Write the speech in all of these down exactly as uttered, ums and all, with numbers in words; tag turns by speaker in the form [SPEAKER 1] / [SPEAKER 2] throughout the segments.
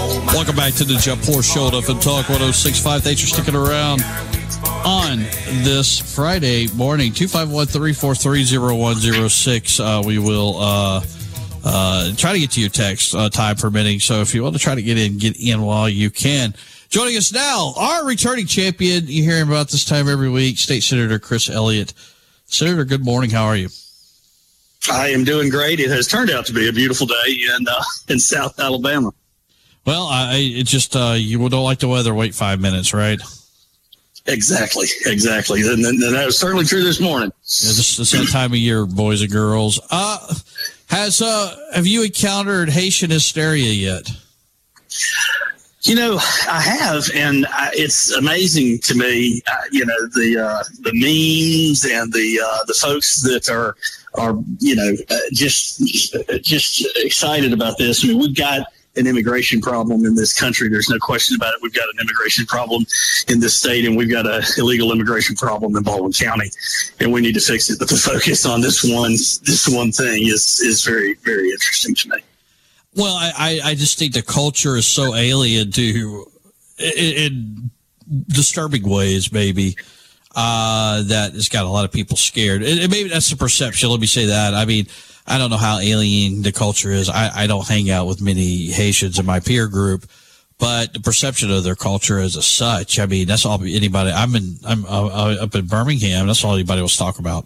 [SPEAKER 1] Welcome back to the Jeff Poor Show at F M Talk one oh six point five. Thanks for sticking around on this Friday morning. two five one, three four three, zero one zero six. Uh, we will uh, uh, try to get to your text, uh, time permitting. So if you want to try to get in, get in while you can. Joining us now, our returning champion. You hear him about this time every week, State Senator Chris Elliott. Senator, good morning. How are you?
[SPEAKER 2] I am doing great. It has turned out to be a beautiful day in uh, in South Alabama.
[SPEAKER 1] Well, I it just uh, you don't like the weather. Wait five minutes, right?
[SPEAKER 2] Exactly, exactly. And, and that was certainly true this morning.
[SPEAKER 1] Yeah, this is that time of year, boys and girls. Uh, has uh, have you encountered Haitian hysteria yet?
[SPEAKER 2] You know, I have, and I, it's amazing to me. Uh, you know, the uh, the memes and the uh, the folks that are are you know uh, just just excited about this. I mean, we've got an immigration problem in this country. There's no question about it. We've got an immigration problem in this state, and we've got an illegal immigration problem in Baldwin County, and we need to fix it. But the focus on this one, this one thing is, is very, very interesting to me.
[SPEAKER 1] Well, I, I just think the culture is so alien to, in disturbing ways, maybe, uh, that it's got a lot of people scared. And maybe that's the perception. Let me say that. I mean, I don't know how alien the culture is. I, I don't hang out with many Haitians in my peer group, but the perception of their culture as a such, I mean, that's all anybody. I'm in, I'm uh, up in Birmingham. That's all anybody will talk about.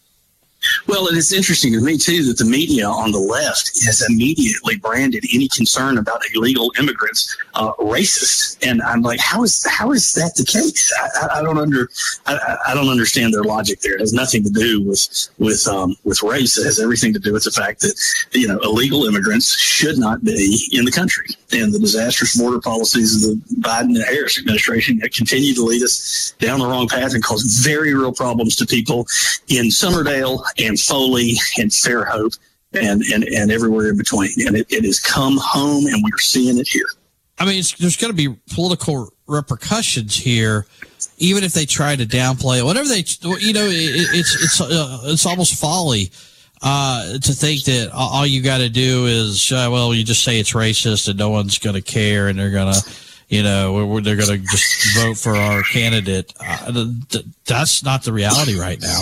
[SPEAKER 2] Well, and it's interesting to me, too, that the media on the left has immediately branded any concern about illegal immigrants uh, racist. And I'm like, how is how is that the case? I, I, I don't under I, I don't understand their logic there. It has nothing to do with with um, with race. It has everything to do with the fact that, you know, illegal immigrants should not be in the country. And the disastrous border policies of the Biden and Harris administration that continue to lead us down the wrong path and cause very real problems to people in Summerdale and Foley and Fairhope and, and, and everywhere in between. And it, it has come home, and we're seeing it here.
[SPEAKER 1] I mean, it's, there's going to be political repercussions here, even if they try to downplay it. Whatever they, you know, it, it's it's uh, it's almost folly uh, to think that all you got to do is, uh, well, you just say it's racist and no one's going to care, and they're going to, you know, they're going to just vote for our candidate. Uh, that's not the reality right now.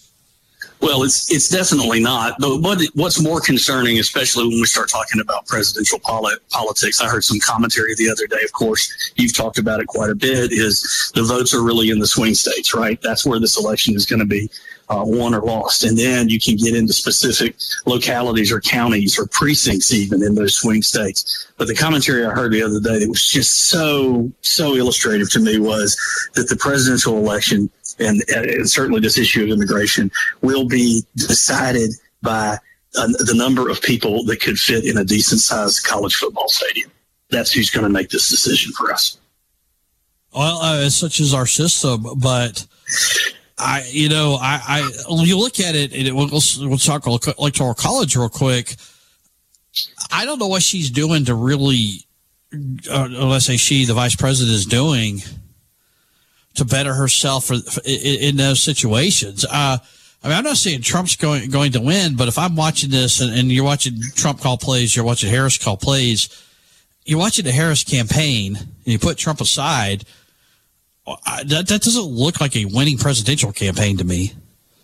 [SPEAKER 2] Well, it's it's definitely not. But what what's more concerning, especially when we start talking about presidential poli- politics, I heard some commentary the other day. Of course, you've talked about it quite a bit. Is the votes are really in the swing states, right? That's where this election is going to be uh, won or lost, and then you can get into specific localities or counties or precincts even in those swing states. But the commentary I heard the other day that was just so so illustrative to me was that the presidential election, and, and certainly this issue of immigration, will be decided by uh, the number of people that could fit in a decent-sized college football stadium. That's who's going to make this decision for us.
[SPEAKER 1] Well, uh, such is our system, but I, you know, I, I when you look at it, and it, we'll, we'll talk electoral college real quick. I don't know what she's doing to really, uh, let's say she, the vice president, is doing to better herself for, for in, in those situations. Uh, I mean, I'm not saying Trump's going going to win, but if I'm watching this and, and you're watching Trump call plays, you're watching Harris call plays, you're watching the Harris campaign, and you put Trump aside, that, that doesn't look like a winning presidential campaign to me.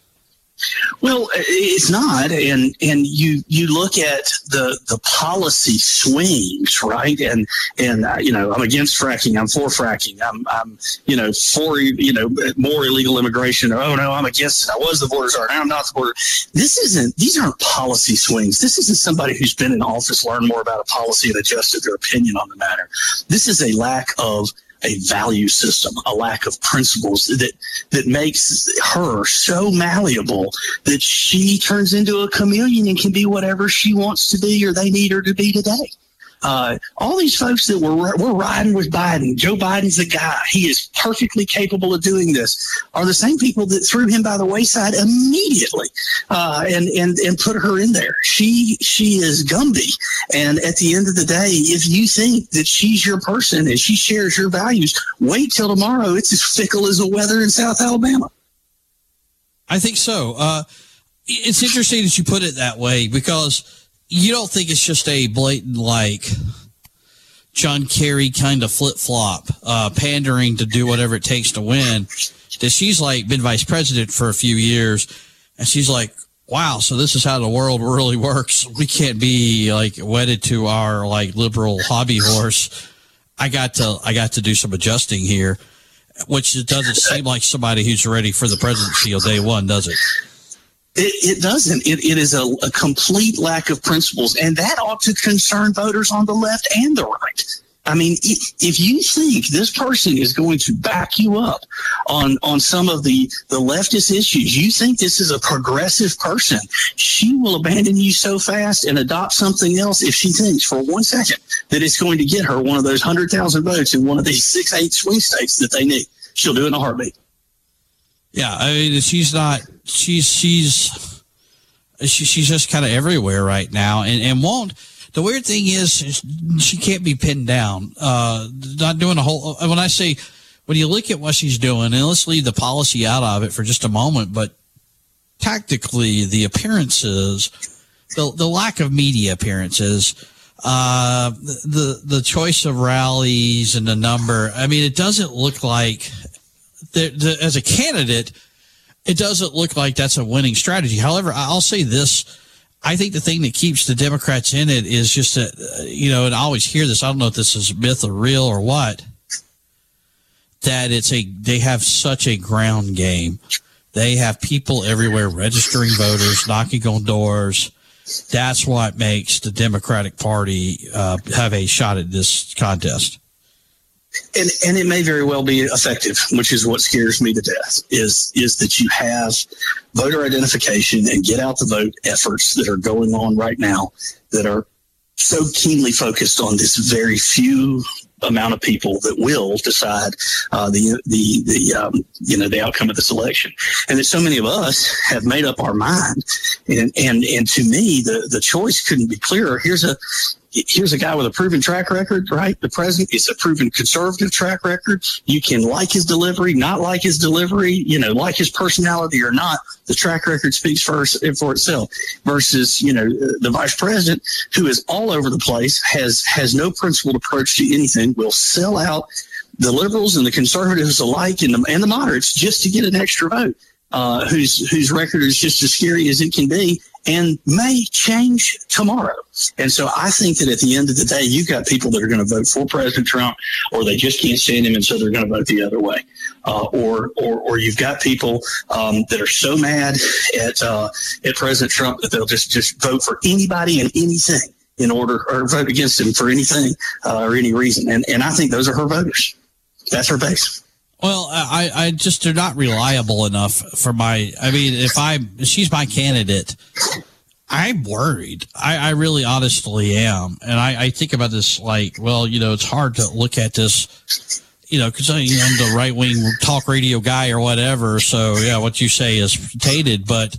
[SPEAKER 2] Well, it's not, and and you you look at the the policy swings, right? And and uh, you know, I'm against fracking. I'm for fracking. I'm I'm you know for you know more illegal immigration. Oh no, I'm against it. I was the border czar. Now I'm not the border. This isn't. These aren't policy swings. This isn't somebody who's been in office, learned more about a policy, and adjusted their opinion on the matter. This is a lack of a value system, a lack of principles that that makes her so malleable that she turns into a chameleon and can be whatever she wants to be or they need her to be today. Uh, all these folks that were we're riding with Biden, Joe Biden's the guy. He is perfectly capable of doing this. Are the same people that threw him by the wayside immediately uh, and and and put her in there. She she is Gumby, and at the end of the day, if you think that she's your person and she shares your values, wait till tomorrow. It's as fickle as the weather in South Alabama.
[SPEAKER 1] I think so. Uh, it's interesting that you put it that way because you don't think it's just a blatant, like, John Kerry kind of flip flop, uh, pandering to do whatever it takes to win. That she's like been vice president for a few years, and she's like, wow, so this is how the world really works. We can't be like wedded to our like liberal hobby horse. I got to, I got to do some adjusting here, which it doesn't seem like somebody who's ready for the presidency on day one, does it?
[SPEAKER 2] It, it doesn't. It, it is a, a complete lack of principles, and that ought to concern voters on the left and the right. I mean, if you think this person is going to back you up on, on some of the, the leftist issues, you think this is a progressive person, she will abandon you so fast and adopt something else if she thinks for one second that it's going to get her one of those one hundred thousand votes in one of these six, eight swing states that they need. She'll do it in a heartbeat.
[SPEAKER 1] Yeah, I mean, she's not, she's, she's, she, she's just kind of everywhere right now, and, and won't. The weird thing is she can't be pinned down. Uh, not doing a whole, when I say, when you look at what she's doing, and let's leave the policy out of it for just a moment, but tactically, the appearances, the, the lack of media appearances, uh, the, the choice of rallies and the number, I mean, it doesn't look like, the, the, as a candidate, it doesn't look like that's a winning strategy. However, I'll say this. I think the thing that keeps the Democrats in it is just that, uh, you know, and I always hear this, I don't know if this is myth or real or what, that it's a, they have such a ground game. They have people everywhere registering voters, knocking on doors. That's what makes the Democratic Party uh, have a shot at this contest.
[SPEAKER 2] And and it may very well be effective, which is what scares me to death, is is that you have voter identification and get out the vote efforts that are going on right now that are so keenly focused on this very few amount of people that will decide uh, the the the um, you know the outcome of this election, and that so many of us have made up our mind, and and and to me the the choice couldn't be clearer. Here's a Here's a guy with a proven track record, right? The president is a proven conservative track record. You can like his delivery, not like his delivery, you know, like his personality or not. The track record speaks for, for itself versus, you know, the vice president who is all over the place, has, has no principled approach to anything, will sell out the liberals and the conservatives alike and the, and the moderates just to get an extra vote, uh, whose, whose record is just as scary as it can be and may change tomorrow. And so I think that at the end of the day, you've got people that are going to vote for President Trump, or they just can't stand him, and so they're going to vote the other way. Uh, or, or, or you've got people um, that are so mad at uh, at President Trump that they'll just, just vote for anybody and anything in order, or vote against him for anything uh, or any reason. And and I think those are her voters. That's her base.
[SPEAKER 1] Well, I, I just, they're not reliable enough for my, I mean, if I, if she's my candidate, I'm worried. I, I really honestly am. And I, I think about this like, well, you know, it's hard to look at this, you know, because I'm the right wing talk radio guy or whatever. So, yeah, what you say is tainted. But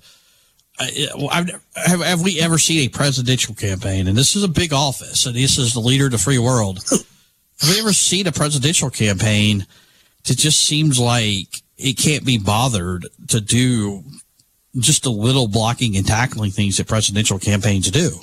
[SPEAKER 1] I've, have, have we ever seen a presidential campaign? And this is a big office, and this is the leader of the free world. Have we ever seen a presidential campaign that just seems like it can't be bothered to do just a little blocking and tackling things that presidential campaigns do?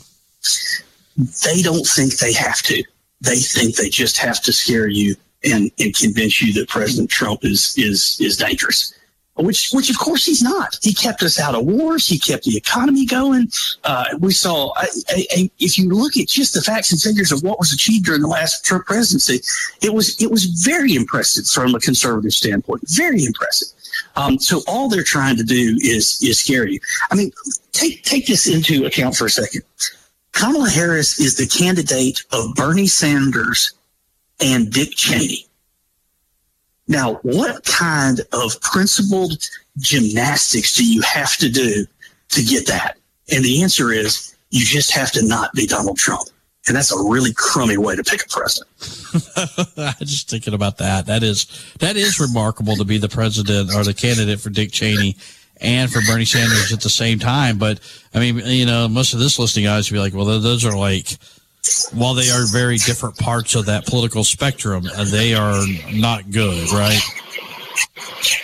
[SPEAKER 2] They don't think they have to. They think they just have to scare you and, and convince you that President Trump is is is dangerous. Which, which of course he's not. He kept us out of wars. He kept the economy going. Uh, we saw, I, I, if you look at just the facts and figures of what was achieved during the last Trump presidency, it was it was very impressive from a conservative standpoint. Very impressive. Um, so all they're trying to do is is scare you. I mean, take take this into account for a second. Kamala Harris is the candidate of Bernie Sanders and Dick Cheney. Now, what kind of principled gymnastics do you have to do to get that? And the answer is you just have to not be Donald Trump. And that's a really crummy way to pick a president.
[SPEAKER 1] I'm just thinking about that. That is that is remarkable to be the president or the candidate for Dick Cheney and for Bernie Sanders at the same time. But, I mean, you know, most of this listening guys would be like, well, those are like, while they are very different parts of that political spectrum, uh, they are not good, right?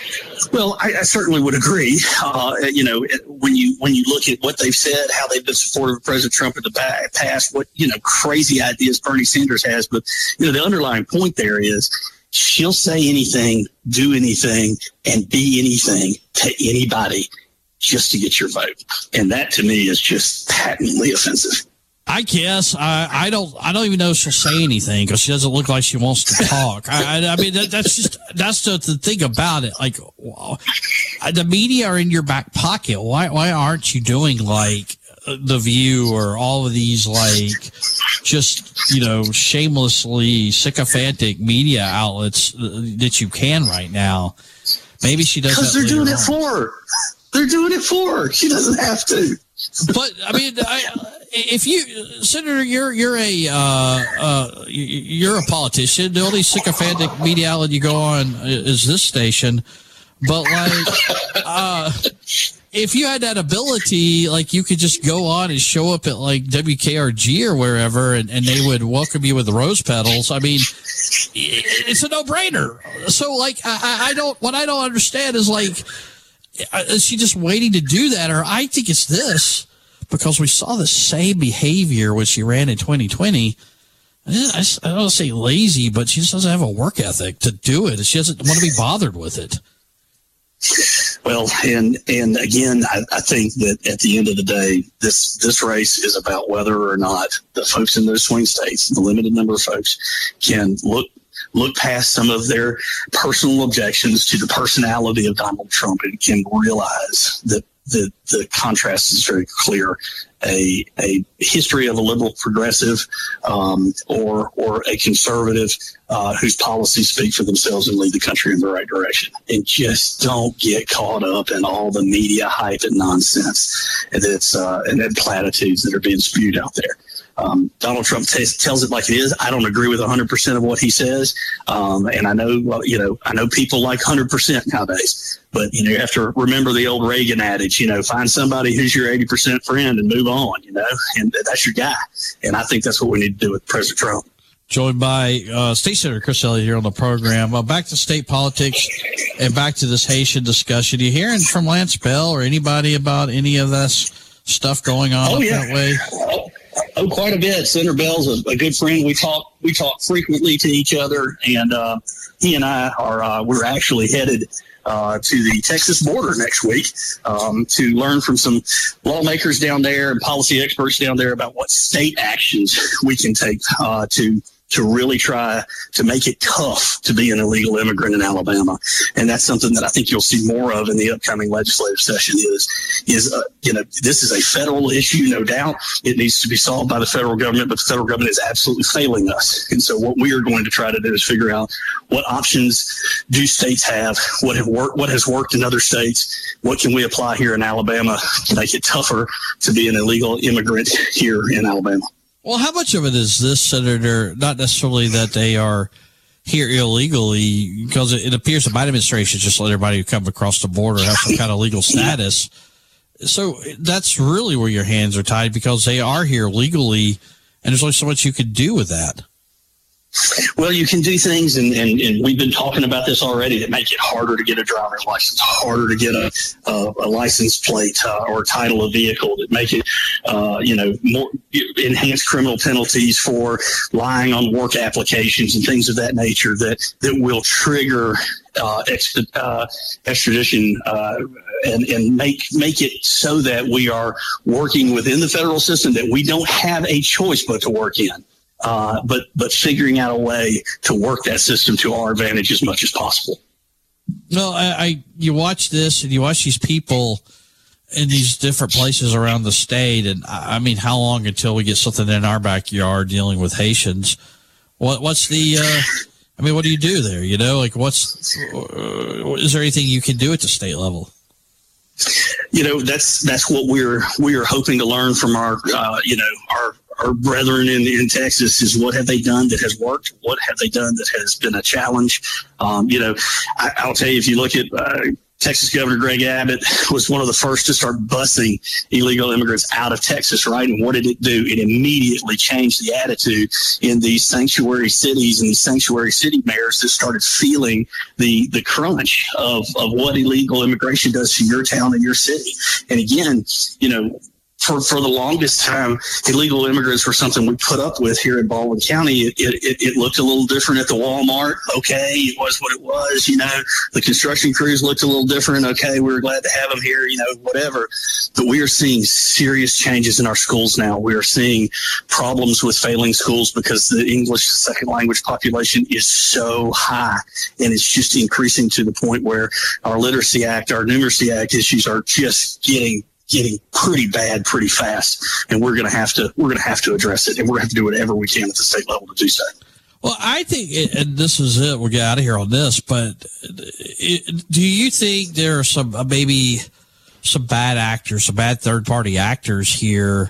[SPEAKER 2] Well, I, I certainly would agree. Uh, you know, when you when you look at what they've said, how they've been supportive of President Trump in the past, what, you know, crazy ideas Bernie Sanders has. But, you know, the underlying point there is she'll say anything, do anything, and be anything to anybody just to get your vote. And that, to me, is just patently offensive.
[SPEAKER 1] I guess I, I don't I don't even know if she'll say anything because she doesn't look like she wants to talk. I, I, I mean that, that's just that's the, the thing about it. Like, well, the media are in your back pocket. Why why aren't you doing like The View or all of these like just, you know, shamelessly sycophantic media outlets that you can right now? Maybe she doesn't.
[SPEAKER 2] Because they're doing it for her. They're doing it for her. She doesn't have to.
[SPEAKER 1] But I mean, I, if you, Senator, you're you're a uh, uh, you're a politician. The only sycophantic media outlet you go on is this station. But like, uh, if you had that ability, like you could just go on and show up at like W K R G or wherever, and, and they would welcome you with the rose petals. I mean, it's a no brainer. So like, I, I don't. What I don't understand is like, is she just waiting to do that? Or I think it's this, because we saw the same behavior when she ran in twenty twenty. I don't want to say lazy, but she just doesn't have a work ethic to do it. She doesn't want to be bothered with it.
[SPEAKER 2] Well, and and again, I, I think that at the end of the day, this this race is about whether or not the folks in those swing states, the limited number of folks, can look look past some of their personal objections to the personality of Donald Trump and can realize that the, the contrast is very clear. A, a history of a liberal progressive um, or or a conservative uh, whose policies speak for themselves and lead the country in the right direction. And just don't get caught up in all the media hype and nonsense that's, uh, and then platitudes that are being spewed out there. Um, Donald Trump t- tells it like it is. I don't agree with one hundred percent of what he says. Um, and I know, well, you know, I know people like one hundred percent nowadays. But, you know, you have to remember the old Reagan adage, you know, find somebody who's your eighty percent friend and move on, you know, and that's your guy. And I think that's what we need to do with President Trump.
[SPEAKER 1] Joined by uh, State Senator Chris Elliott here on the program. Uh, back to state politics and back to this Haitian discussion. Are you hearing from Lance Bell or anybody about any of this stuff going on
[SPEAKER 2] oh,
[SPEAKER 1] up
[SPEAKER 2] yeah.
[SPEAKER 1] that way?
[SPEAKER 2] Oh, oh, quite a bit. Senator Bell's a, a good friend. We talk we talk frequently to each other, and uh, he and I are uh, we're actually headed Uh, to the Texas border next week um, to learn from some lawmakers down there and policy experts down there about what state actions we can take uh, to to really try to make it tough to be an illegal immigrant in Alabama. And that's something that I think you'll see more of in the upcoming legislative session is, is uh, you know, this is a federal issue, no doubt. It needs to be solved by the federal government, but the federal government is absolutely failing us. And so what we are going to try to do is figure out what options do states have, what have worked, what has worked in other states, what can we apply here in Alabama to make it tougher to be an illegal immigrant here in Alabama.
[SPEAKER 1] Well, how much of it is this, Senator, not necessarily that they are here illegally, because it appears the Biden administration just let everybody who comes across the border have some kind of legal status. So that's really where your hands are tied, because they are here legally, and there's only so much you could do with that.
[SPEAKER 2] Well, you can do things, and, and, and we've been talking about this already, that make it harder to get a driver's license, harder to get a, a, a license plate uh, or title of vehicle, that make it, uh, you know, more enhanced criminal penalties for lying on work applications and things of that nature that, that will trigger uh, ex, uh, extradition uh, and, and make make it so that we are working within the federal system that we don't have a choice but to work in. Uh, but but figuring out a way to work that system to our advantage as much as possible.
[SPEAKER 1] No, I, I you watch this and you watch these people in these different places around the state, and I mean, how long until we get something in our backyard dealing with Haitians? What what's the? Uh, I mean, what do you do there? You know, like what's? Uh, is there anything you can do at the state level?
[SPEAKER 2] You know, that's that's what we're we are hoping to learn from our uh, you know our. Our brethren in, in Texas is what have they done that has worked? What have they done that has been a challenge? Um, you know, I, I'll tell you, if you look at uh, Texas Governor Greg Abbott was one of the first to start busing illegal immigrants out of Texas, right? And what did it do? It immediately changed the attitude in these sanctuary cities and these sanctuary city mayors that started feeling the the crunch of, of what illegal immigration does to your town and your city. And again, you know, For, for the longest time, illegal immigrants were something we put up with here in Baldwin County. It, it, it looked a little different at the Walmart. Okay, it was what it was. You know, the construction crews looked a little different. Okay, we were glad to have them here, you know, whatever. But we are seeing serious changes in our schools now. We are seeing problems with failing schools because the English second language population is so high. And it's just increasing to the point where our Literacy Act, our Numeracy Act issues are just getting getting pretty bad pretty fast, and we're going to have to we're going to have to address it, and we're going to have to do whatever we can at the state level to do so.
[SPEAKER 1] Well, I think, it, and this is it, we'll get out of here on this, but it, do you think there are some uh, maybe some bad actors, some bad third-party actors here,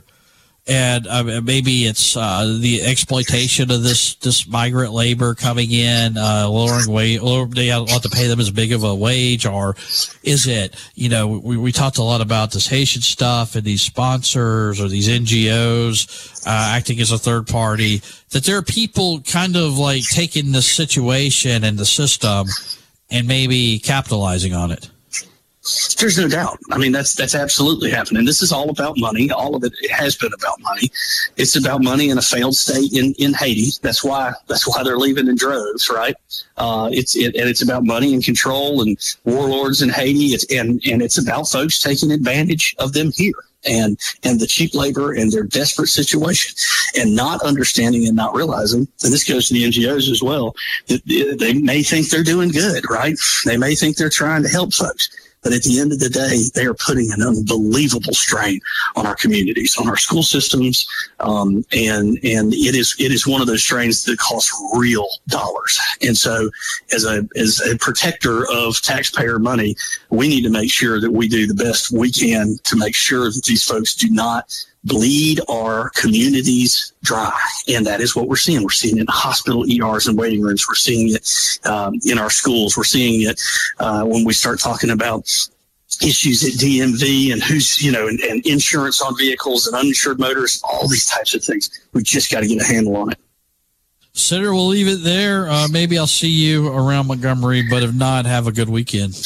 [SPEAKER 1] and uh, maybe it's uh, the exploitation of this this migrant labor coming in, uh, lowering wage, lower, they don't have to pay them as big of a wage, or is it, you know, we, we talked a lot about this Haitian stuff and these sponsors or these N G Os uh, acting as a third party, that there are people kind of like taking this situation and the system and maybe capitalizing on it.
[SPEAKER 2] There's no doubt. I mean, that's that's absolutely happening. This is all about money. All of it, it has been about money. It's about money in a failed state in, in Haiti. That's why that's why they're leaving in droves, right? Uh, it's it, and it's about money and control and warlords in Haiti. It's and and it's about folks taking advantage of them here and and the cheap labor and their desperate situation, and not understanding and not realizing. And this goes to the N G Os as well. That they may think they're doing good, right? They may think they're trying to help folks. But at the end of the day, they are putting an unbelievable strain on our communities, on our school systems, um, and and it is it is one of those strains that costs real dollars. And so, as a as a protector of taxpayer money, we need to make sure that we do the best we can to make sure that these folks do not bleed our communities dry. And that is what we're seeing. We're seeing it in hospital E Rs and waiting rooms. We're seeing it um, in our schools. We're seeing it uh, when we start talking about issues at D M V and who's, you know, and, and insurance on vehicles and uninsured motorists, all these types of things. We just got to get a handle on it.
[SPEAKER 1] Senator, we'll leave it there. Uh, maybe I'll see you around Montgomery, but if not, have a good weekend.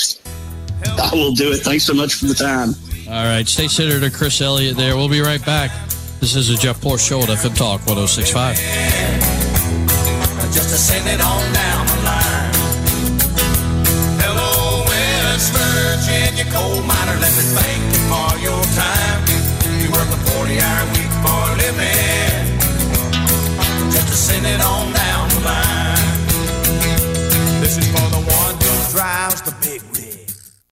[SPEAKER 2] I will do it. Thanks so much for the time.
[SPEAKER 1] All right. State Senator Chris Elliott there. We'll be right back. This is the Jeff Poor Show at F M Talk one oh six point five.
[SPEAKER 3] Just to send it on down the line. Hello, West Virginia coal miner. Let me thank you for your time. You work a forty-hour week for a living. Just to send it on down the line. This is for the one who drives the big rig.